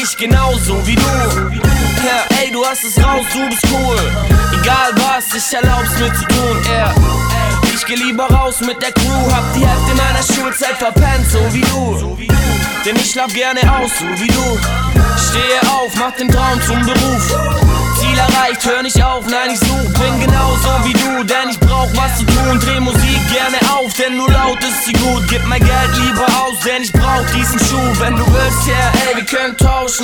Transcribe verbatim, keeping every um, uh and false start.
ich genauso wie du. Ja, ey, du hast es raus, du bist cool. Egal was, ich erlaub's mir zu tun, yeah. Ich geh lieber raus mit der Crew, hab die Hälfte meiner Schulzeit verpennt, so wie du. Denn ich schlaf gerne aus, so wie du. Stehe auf, mach den Traum zum Beruf. Ziel erreicht, hör nicht auf, nein, ich such, bin genauso wie du. Denn ich brauch was zu tun, dreh Musik gerne auf, denn nur laut ist sie gut. Gib mein Geld lieber aus, denn ich brauch diesen Schuh. Wenn du willst, yeah, ey, wir können tauschen.